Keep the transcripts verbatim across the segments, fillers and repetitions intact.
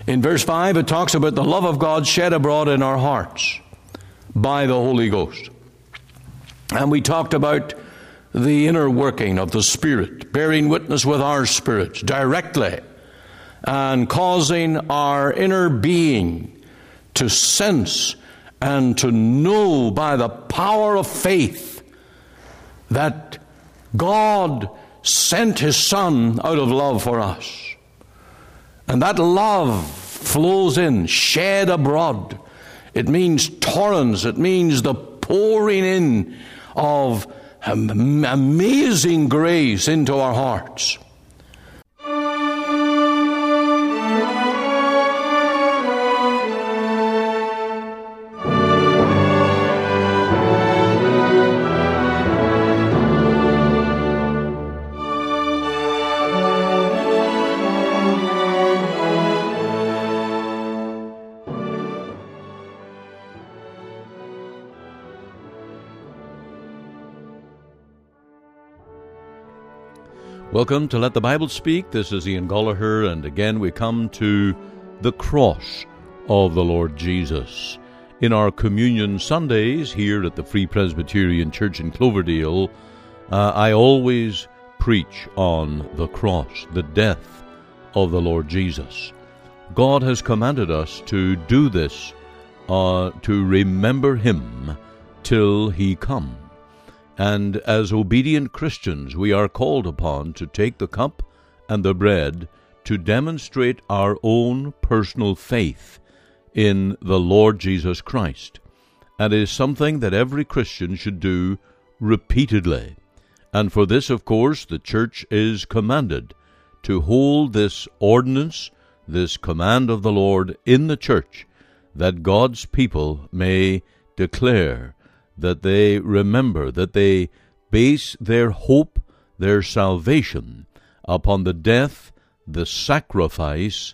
In verse five, it talks about the love of God shed abroad in our hearts by the Holy Ghost. And we talked about the inner working of the Spirit, bearing witness with our spirits directly, and causing our inner being to sense and to know by the power of faith that God sent His Son out of love for us. And that love flows in, shed abroad. It means torrents. It means the pouring in of amazing grace into our hearts. Welcome to Let the Bible Speak. This is Ian Gollaher, and again we come to the cross of the Lord Jesus. In our Communion Sundays here at the Free Presbyterian Church in Cloverdale, uh, I always preach on the cross, the death of the Lord Jesus. God has commanded us to do this, uh, to remember Him till He come. And as obedient Christians, we are called upon to take the cup and the bread to demonstrate our own personal faith in the Lord Jesus Christ. And it is something that every Christian should do repeatedly. And for this, of course, the church is commanded to hold this ordinance, this command of the Lord in the church, that God's people may declare, that they remember, that they base their hope, their salvation, upon the death, the sacrifice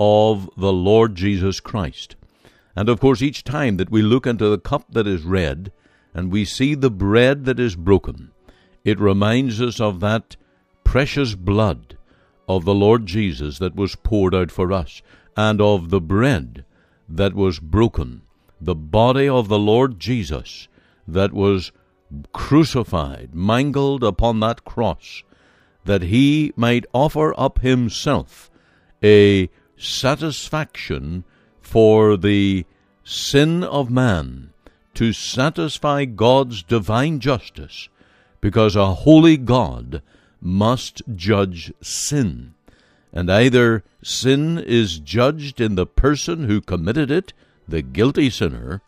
of the Lord Jesus Christ. And of course, each time that we look into the cup that is red, and we see the bread that is broken, it reminds us of that precious blood of the Lord Jesus that was poured out for us, and of the bread that was broken, the body of the Lord Jesus that was crucified, mangled upon that cross, that He might offer up Himself a satisfaction for the sin of man, to satisfy God's divine justice, because a holy God must judge sin. And either sin is judged in the person who committed it, the guilty sinner,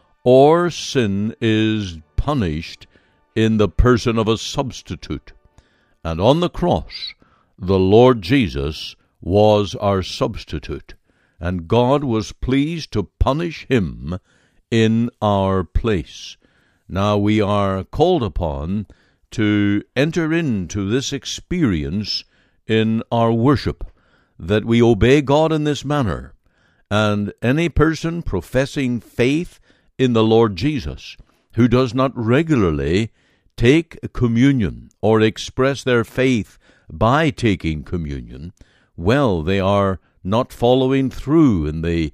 or sin is punished in the person of a substitute. And on the cross, the Lord Jesus was our substitute, and God was pleased to punish Him in our place. Now we are called upon to enter into this experience in our worship, that we obey God in this manner, and any person professing faith in the Lord Jesus, who does not regularly take communion or express their faith by taking communion, well, they are not following through in the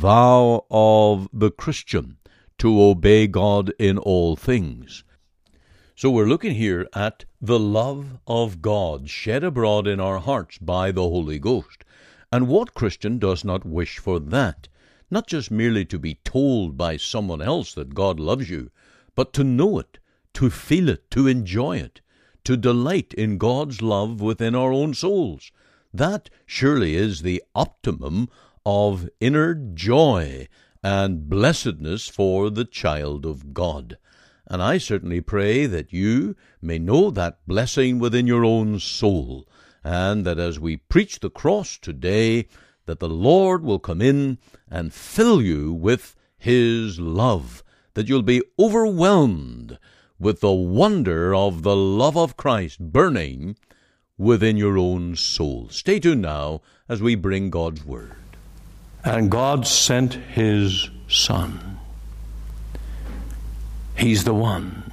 vow of the Christian to obey God in all things. So we're looking here at the love of God shed abroad in our hearts by the Holy Ghost. And what Christian does not wish for that? Not just merely to be told by someone else that God loves you, but to know it, to feel it, to enjoy it, to delight in God's love within our own souls. That surely is the optimum of inner joy and blessedness for the child of God. And I certainly pray that you may know that blessing within your own soul, and that as we preach the cross today, that the Lord will come in and fill you with His love, that you'll be overwhelmed with the wonder of the love of Christ burning within your own soul. Stay tuned now as we bring God's Word. And God sent His Son. He's the one.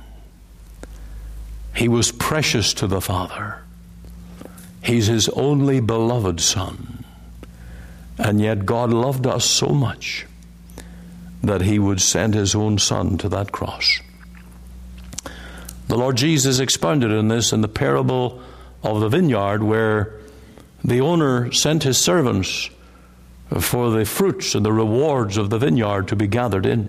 He was precious to the Father. He's His only beloved Son. And yet God loved us so much that he would send his own Son to that cross. The Lord Jesus expounded on this in the parable of the vineyard, where the owner sent his servants for the fruits and the rewards of the vineyard to be gathered in.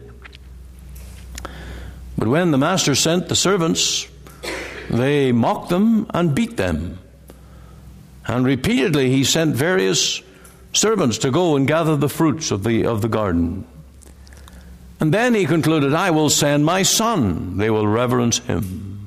But when the master sent the servants, they mocked them and beat them. And repeatedly he sent various servants to go and gather the fruits of the of the garden. And then he concluded, I will send my son. They will reverence him.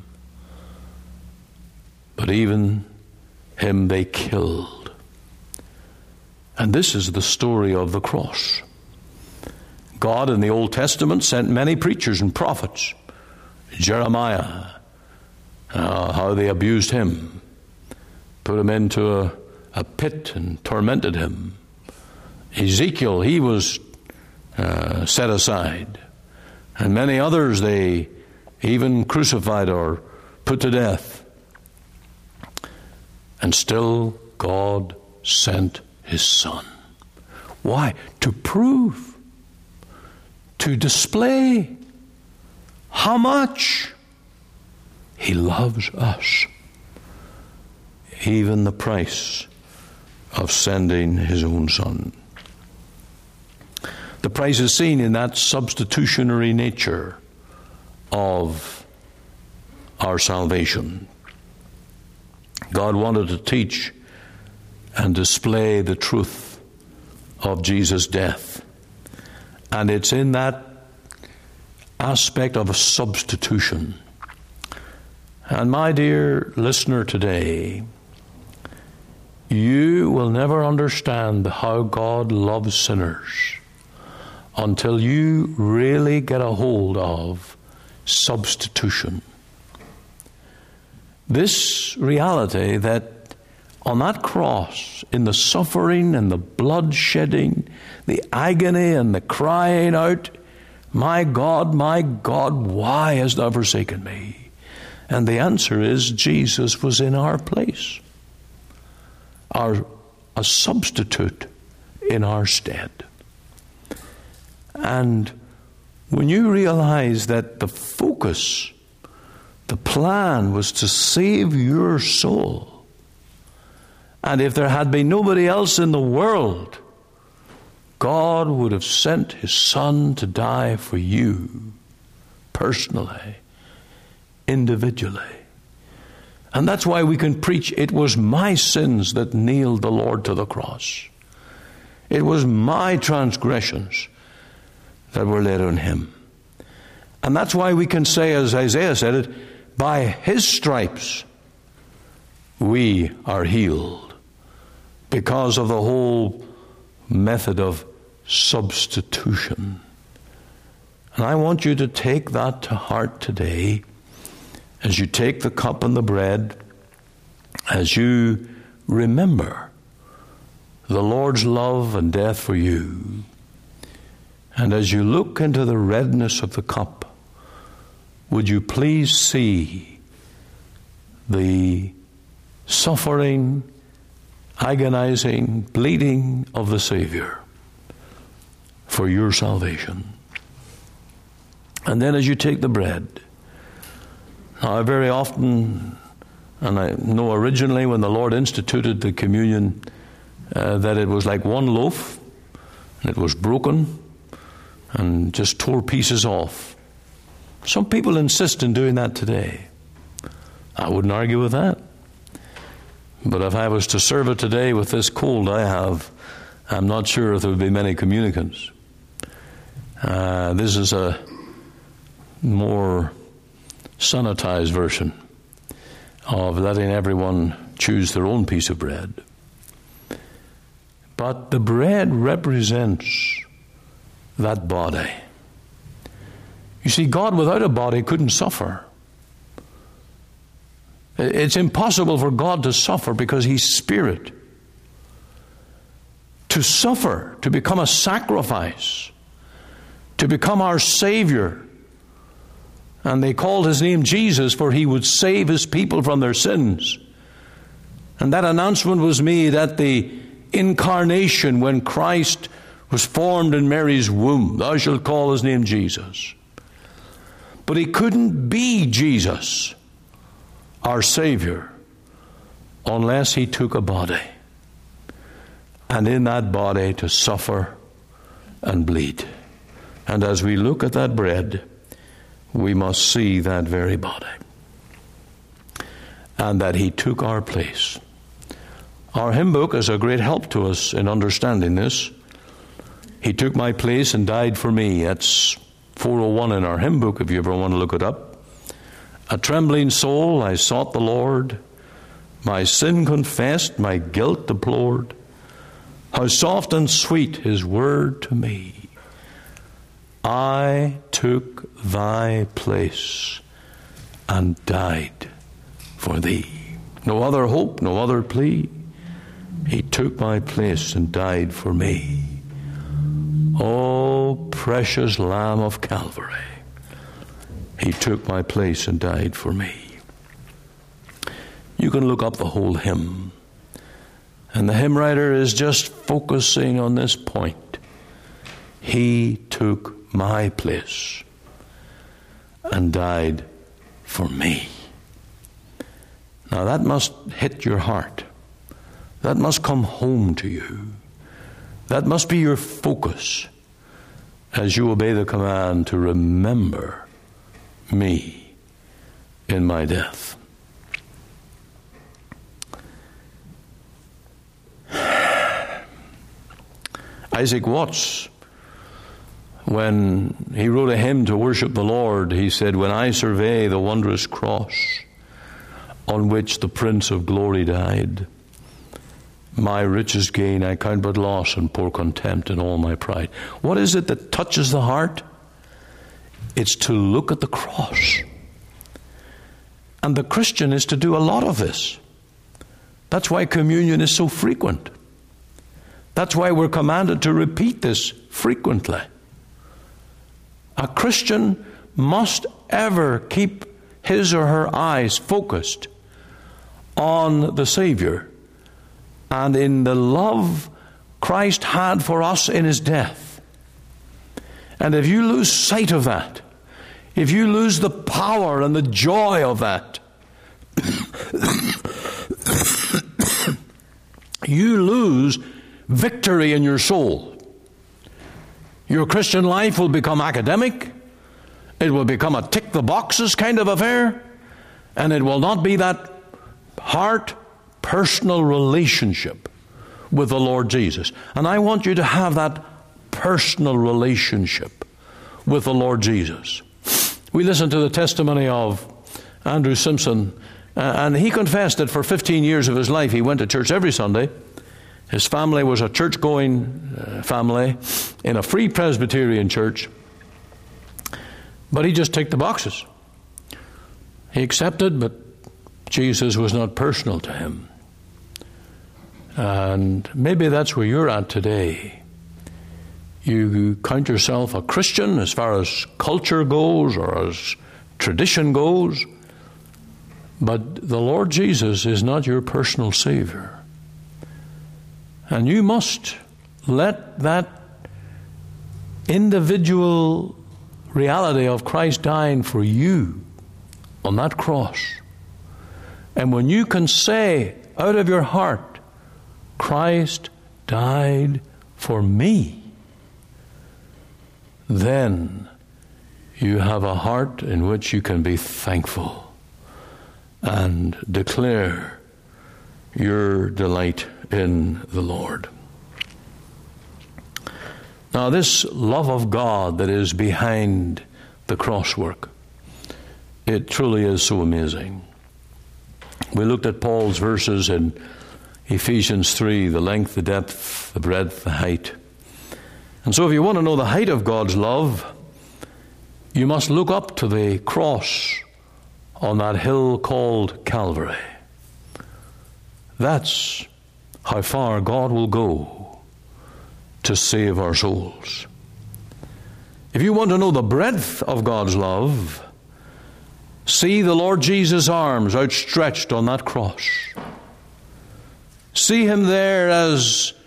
But even him they killed. And this is the story of the cross. God in the Old Testament sent many preachers and prophets. Jeremiah, uh, how they abused him, put him into a, a pit and tormented him. Ezekiel, he was uh, set aside. And many others they even crucified or put to death. And still God sent his Son. Why? To prove, to display how much he loves us. Even the price of sending his own Son. The price is seen in that substitutionary nature of our salvation. God wanted to teach and display the truth of Jesus' death. And it's in that aspect of a substitution. And my dear listener today, you will never understand how God loves sinners until you really get a hold of substitution. This reality that on that cross, in the suffering and the blood shedding, the agony and the crying out, my God, my God, why hast thou forsaken me? And the answer is, Jesus was in our place. Our, a substitute in our stead. And when you realize that the focus, the plan was to save your soul, and if there had been nobody else in the world, God would have sent his Son to die for you, personally, individually. And that's why we can preach, it was my sins that nailed the Lord to the cross. It was my transgressions that were laid on him. And that's why we can say, as Isaiah said it, by his stripes we are healed. Because of the whole method of substitution. And I want you to take that to heart today as you take the cup and the bread, as you remember the Lord's love and death for you, and as you look into the redness of the cup, would you please see the suffering, agonizing, bleeding of the Savior for your salvation. And then as you take the bread, now very often, and I know originally when the Lord instituted the communion, uh, that it was like one loaf, and it was broken, and just tore pieces off. Some people insist in doing that today. I wouldn't argue with that. But if I was to serve it today with this cold I have, I'm not sure if there would be many communicants. Uh, this is a more sanitized version of letting everyone choose their own piece of bread. But the bread represents that body. You see, God without a body couldn't suffer. It's impossible for God to suffer because he's spirit. To suffer, to become a sacrifice, to become our Savior. And they called his name Jesus, for he would save his people from their sins. And that announcement was made at the incarnation when Christ was formed in Mary's womb. Thou shalt call his name Jesus. But he couldn't be Jesus, our Savior, unless he took a body. And in that body to suffer and bleed. And as we look at that bread, we must see that very body. And that he took our place. Our hymn book is a great help to us in understanding this. He took my place and died for me. That's four oh one in our hymn book, if you ever want to look it up. A trembling soul, I sought the Lord. My sin confessed, my guilt deplored. How soft and sweet his word to me. I took thy place and died for thee. No other hope, no other plea. He took my place and died for me. Oh, precious Lamb of Calvary. He took my place and died for me. You can look up the whole hymn. And the hymn writer is just focusing on this point. He took my place and died for me. Now that must hit your heart. That must come home to you. That must be your focus as you obey the command to remember me in my death. Isaac Watts, when he wrote a hymn to worship the Lord, he said, when I survey the wondrous cross on which the Prince of Glory died, my richest gain I count but loss and pour contempt in all my pride. What is it that touches the heart? It's to look at the cross. And the Christian is to do a lot of this. That's why communion is so frequent. That's why we're commanded to repeat this frequently. A Christian must ever keep his or her eyes focused on the Savior and in the love Christ had for us in his death. And if you lose sight of that, if you lose the power and the joy of that, you lose victory in your soul. Your Christian life will become academic. It will become a tick the boxes kind of affair. And it will not be that heart personal relationship with the Lord Jesus. And I want you to have that personal relationship with the Lord Jesus. We listened to the testimony of Andrew Simpson, uh, and he confessed that for fifteen years of his life he went to church every Sunday. His family was a church-going uh, family in a Free Presbyterian church. But he just ticked the boxes. He accepted, but Jesus was not personal to him. And maybe that's where you're at today. You count yourself a Christian as far as culture goes or as tradition goes, but the Lord Jesus is not your personal Savior. And you must let that individual reality of Christ dying for you on that cross. And when you can say out of your heart, Christ died for me, then you have a heart in which you can be thankful and declare your delight in the Lord. Now, this love of God that is behind the cross work, it truly is so amazing. We looked at Paul's verses in Ephesians three, the length, the depth, the breadth, the height. And so if you want to know the height of God's love, you must look up to the cross on that hill called Calvary. That's how far God will go to save our souls. If you want to know the breadth of God's love, see the Lord Jesus' arms outstretched on that cross. See him there as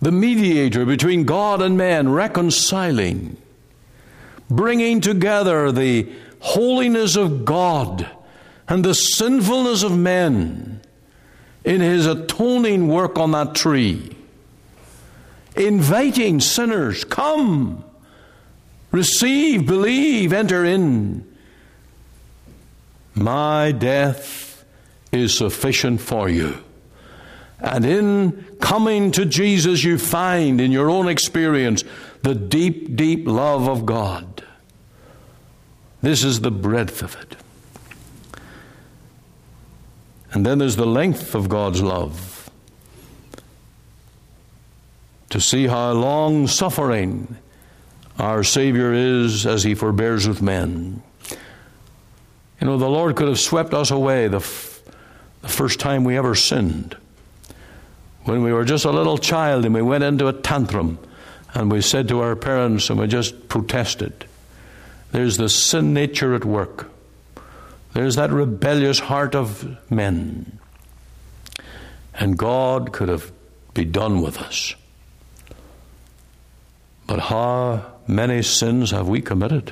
the mediator between God and men, reconciling, bringing together the holiness of God and the sinfulness of men in his atoning work on that tree, inviting sinners, come, receive, believe, enter in. My death is sufficient for you. And in coming to Jesus, you find in your own experience the deep, deep love of God. This is the breadth of it. And then there's the length of God's love. To see how long-suffering our Savior is as he forbears with men. You know, the Lord could have swept us away the, f- the first time we ever sinned. When we were just a little child and we went into a tantrum and we said to our parents and we just protested. There's the sin nature at work. There's that rebellious heart of men. And God could have been done with us. But how many sins have we committed?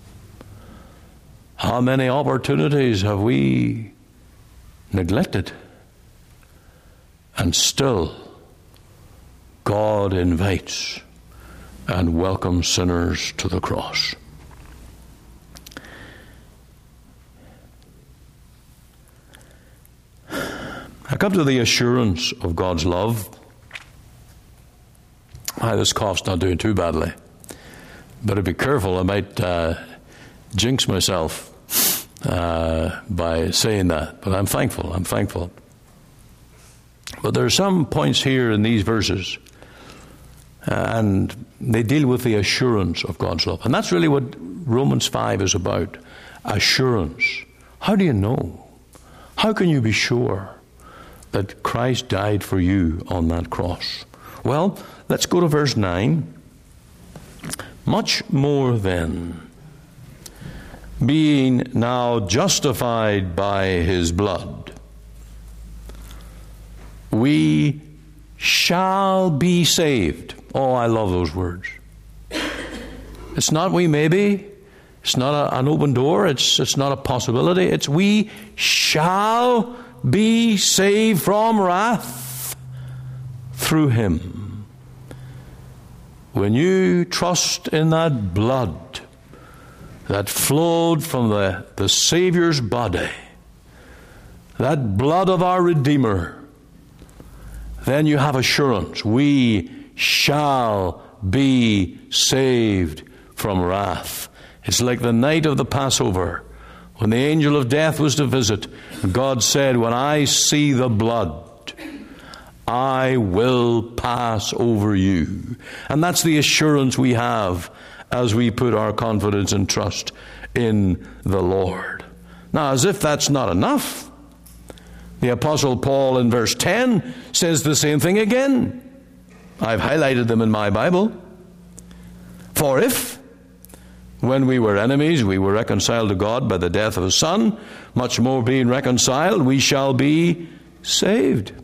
How many opportunities have we neglected? And still, God invites and welcomes sinners to the cross. I come to the assurance of God's love. Ah, this cough's not doing too badly. Better be careful, I might uh, jinx myself uh, by saying that. But I'm thankful, I'm thankful. But there are some points here in these verses, uh, and they deal with the assurance of God's love. And that's really what Romans five is about. Assurance. How do you know? How can you be sure that Christ died for you on that cross? Well, let's go to verse nine. Much more then, being now justified by his blood, we shall be saved. Oh, I love those words. It's not we maybe. It's not a, an open door. It's, it's not a possibility. It's we shall be saved from wrath through him. When you trust in that blood that flowed from the, the Savior's body, that blood of our Redeemer, then you have assurance. We shall be saved from wrath. It's like the night of the Passover, when the angel of death was to visit. God said, when I see the blood, I will pass over you. And that's the assurance we have as we put our confidence and trust in the Lord. Now, as if that's not enough, the Apostle Paul in verse ten says the same thing again. I've highlighted them in my Bible. For if, when we were enemies, we were reconciled to God by the death of his Son, much more being reconciled, we shall be saved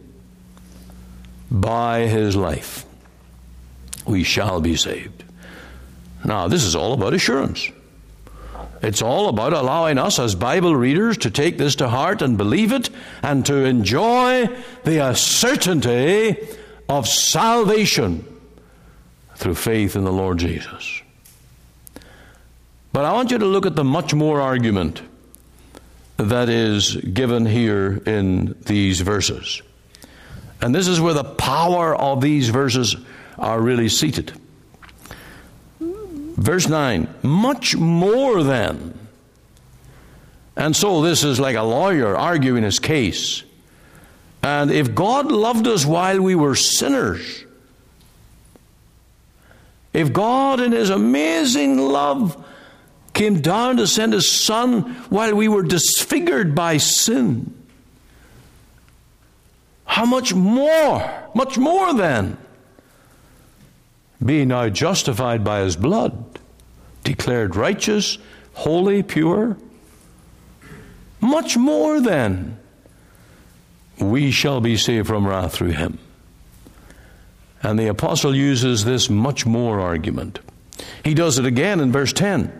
by his life. We shall be saved. Now, this is all about assurance. It's all about allowing us as Bible readers to take this to heart and believe it and to enjoy the certainty of salvation through faith in the Lord Jesus. But I want you to look at the much more argument that is given here in these verses. And this is where the power of these verses are really seated. Verse nine, much more than. And so this is like a lawyer arguing his case. And if God loved us while we were sinners, if God in his amazing love came down to send his Son while we were disfigured by sin, how much more, much more than, being now justified by his blood, declared righteous, holy, pure, much more than, we shall be saved from wrath through him. And the apostle uses this much more argument. He does it again in verse ten.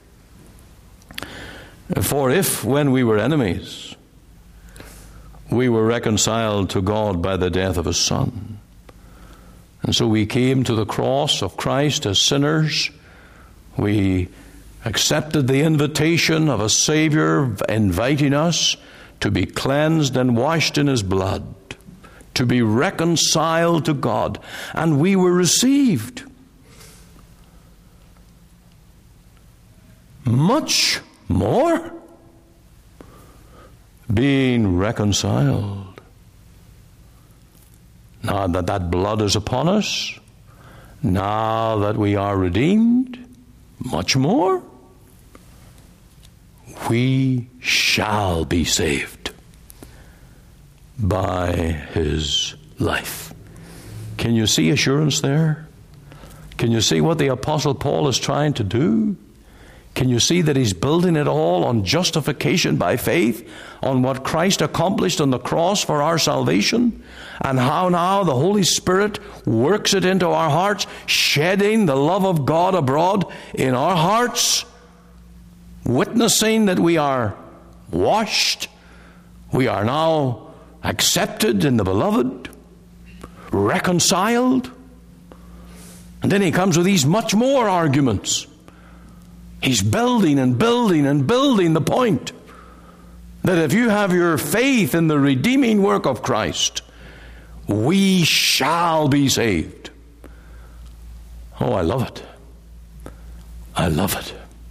For if, when we were enemies, we were reconciled to God by the death of his Son, and so we came to the cross of Christ as sinners, we accepted the invitation of a Savior inviting us to be cleansed and washed in his blood, to be reconciled to God, and we were received. Much more, being reconciled. Now that that blood is upon us, now that we are redeemed, much more, we shall be saved by his life. Can you see assurance there? Can you see what the Apostle Paul is trying to do? Can you see that he's building it all on justification by faith, on what Christ accomplished on the cross for our salvation, and how now the Holy Spirit works it into our hearts, shedding the love of God abroad in our hearts, witnessing that we are washed, we are now accepted in the beloved, reconciled. And then he comes with these much more arguments. He's building and building and building the point that if you have your faith in the redeeming work of Christ, we shall be saved. Oh, I love it. I love it.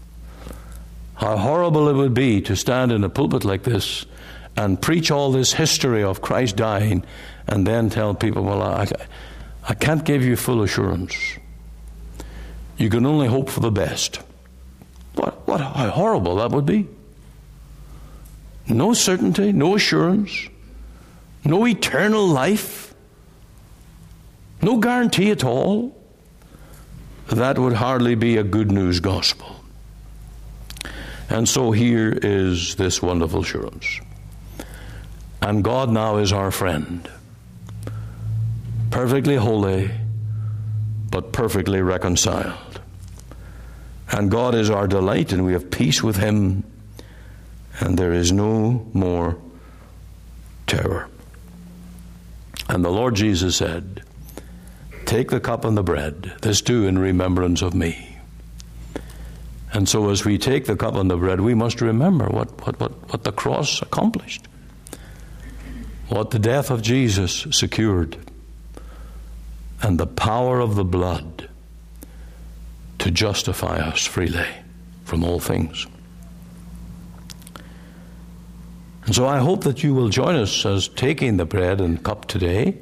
How horrible it would be to stand in a pulpit like this and preach all this history of Christ dying and then tell people, well, I, I can't give you full assurance. You can only hope for the best. What, what, how horrible that would be. No certainty, no assurance, no eternal life, no guarantee at all. That would hardly be a good news gospel. And so here is this wonderful assurance. And God now is our friend, perfectly holy, but perfectly reconciled. And God is our delight, and we have peace with him, and there is no more terror. And the Lord Jesus said, take the cup and the bread, this do in remembrance of me. And so as we take the cup and the bread, we must remember what, what, what, what the cross accomplished, what the death of Jesus secured, and the power of the blood to justify us freely from all things. And so I hope that you will join us as taking the bread and cup today.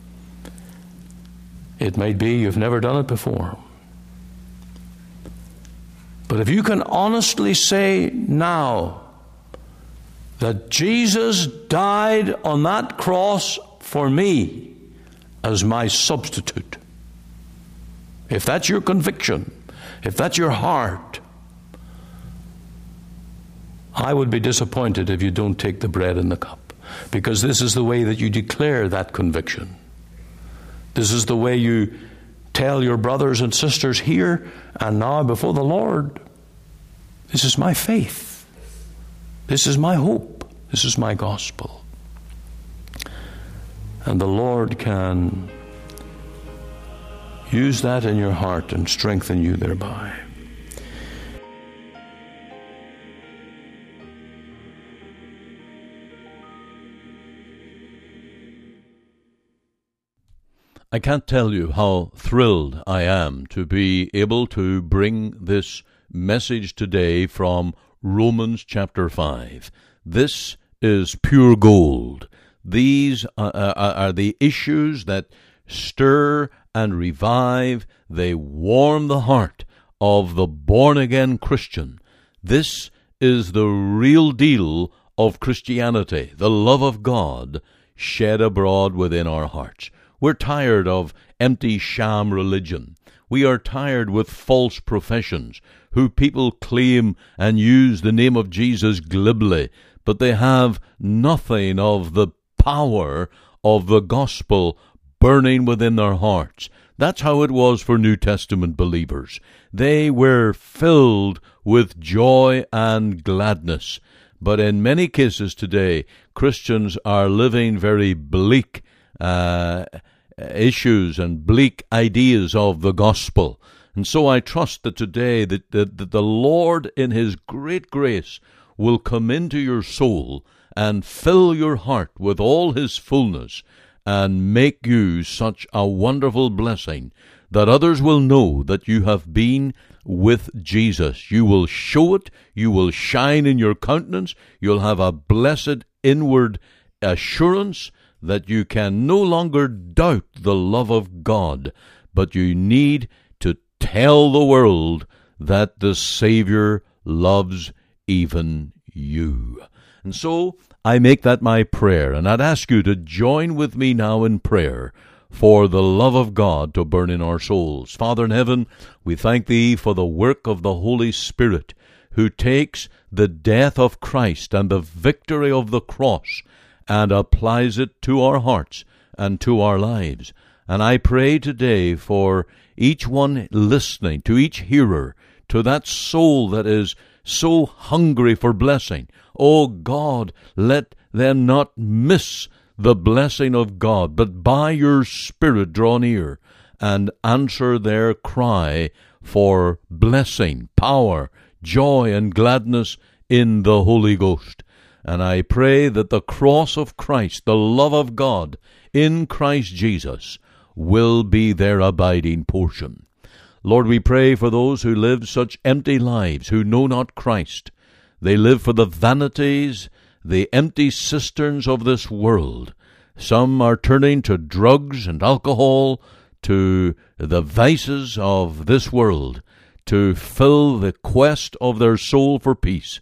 It might be you've never done it before. But if you can honestly say now that Jesus died on that cross for me as my substitute, if that's your conviction, if that's your heart, I would be disappointed if you don't take the bread and the cup, because this is the way that you declare that conviction. This is the way you tell your brothers and sisters here and now before the Lord, this is my faith. This is my hope. This is my gospel. And the Lord can use that in your heart and strengthen you thereby. I can't tell you how thrilled I am to be able to bring this message today from Romans chapter five. This is pure gold. These are, are, are the issues that stir and revive. They warm the heart of the born-again Christian. This is the real deal of Christianity, the love of God shed abroad within our hearts. We're tired of empty sham religion. We are tired with false professions, who people claim and use the name of Jesus glibly, but they have nothing of the power of the gospel burning within their hearts. That's how it was for New Testament believers. They were filled with joy and gladness. But in many cases today, Christians are living very bleak uh, issues and bleak ideas of the gospel. And so I trust that today that, that, that the Lord in His great grace will come into your soul and fill your heart with all His fullness and make you such a wonderful blessing that others will know that you have been with Jesus. You will show it. You will shine in your countenance. You'll have a blessed inward assurance that you can no longer doubt the love of God, but you need to tell the world that the Savior loves even you. And so I make that my prayer, and I'd ask you to join with me now in prayer for the love of God to burn in our souls. Father in heaven, we thank Thee for the work of the Holy Spirit, who takes the death of Christ and the victory of the cross and applies it to our hearts and to our lives. And I pray today for each one listening, to each hearer, to that soul that is so hungry for blessing. Oh God, let them not miss the blessing of God, but by your Spirit draw near and answer their cry for blessing, power, joy, and gladness in the Holy Ghost. And I pray that the cross of Christ, the love of God in Christ Jesus, will be their abiding portion. Lord, we pray for those who live such empty lives, who know not Christ. They live for the vanities, the empty cisterns of this world. Some are turning to drugs and alcohol, to the vices of this world, to fill the quest of their soul for peace.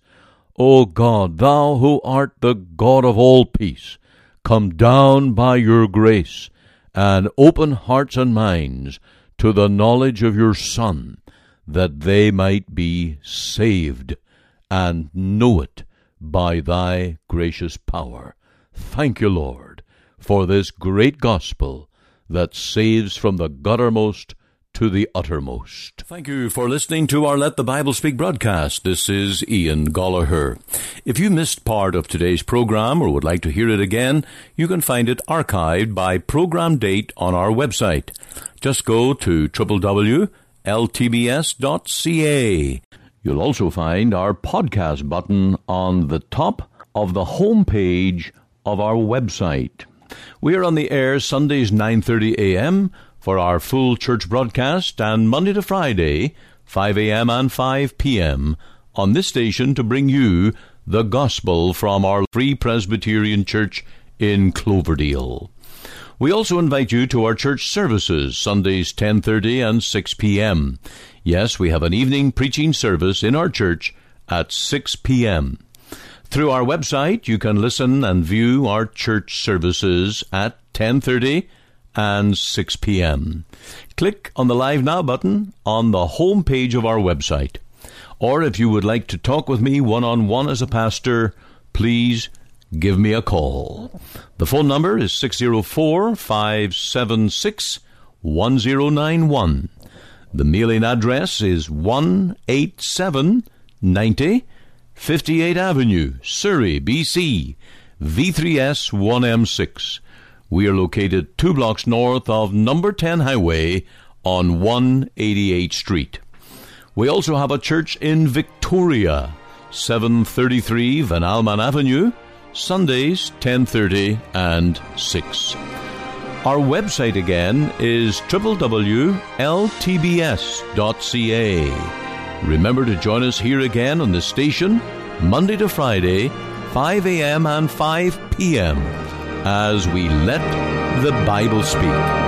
O God, Thou who art the God of all peace, come down by your grace and open hearts and minds to the knowledge of your Son, that they might be saved and know it by Thy gracious power. Thank you, Lord, for this great gospel that saves from the guttermost to the uttermost. Thank you for listening to our Let the Bible Speak broadcast. This is Ian Gollaher. If you missed part of today's program or would like to hear it again, you can find it archived by program date on our website. Just go to w w w dot l t b s dot c a. You'll also find our podcast button on the top of the home page of our website. We are on the air Sundays nine thirty a.m., for our full church broadcast, and Monday to Friday, five a.m. and five p.m. on this station to bring you the gospel from our Free Presbyterian Church in Cloverdale. We also invite you to our church services, Sundays ten thirty and six p.m. Yes, we have an evening preaching service in our church at six p.m. Through our website, you can listen and view our church services at ten thirty and six p.m. Click on the Live Now button on the home page of our website. Or if you would like to talk with me one-on-one as a pastor, please give me a call. The phone number is six oh four, five seven six, one oh nine one. The mailing address is one eighty-seven ninety fifty-eighth Avenue, Surrey, B C, V three S one M six. We are located two blocks north of number ten Highway on one eighty-eighth Street. We also have a church in Victoria, seven thirty-three Van Alman Avenue, Sundays ten thirty and six. Our website again is w w w dot l t b s dot c a. Remember to join us here again on the station, Monday to Friday, five a.m. and five p.m., as we let the Bible speak.